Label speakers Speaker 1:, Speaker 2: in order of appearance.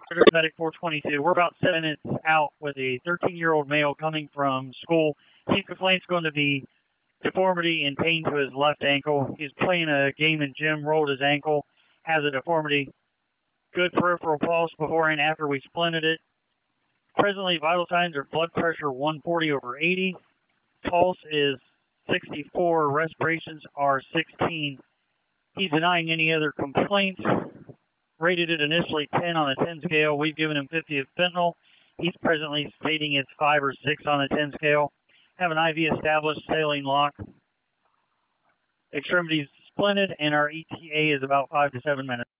Speaker 1: Medic 422. We're about 7 minutes out with a 13-year-old male coming from school. Chief complaint's going to be deformity and pain to his left ankle. He's playing a game in gym, rolled his ankle, has a deformity. Good peripheral pulse before and after we splinted it. Presently, vital signs are blood pressure 140/80. Pulse is 64. Respirations are 16. He's denying any other complaints. Rated it initially 10 on a 10 scale. We've given him 50 of fentanyl. He's presently stating it's 5 or 6 on a 10 scale. Have an IV established, saline lock. Extremities splinted, and our ETA is about 5 to 7 minutes.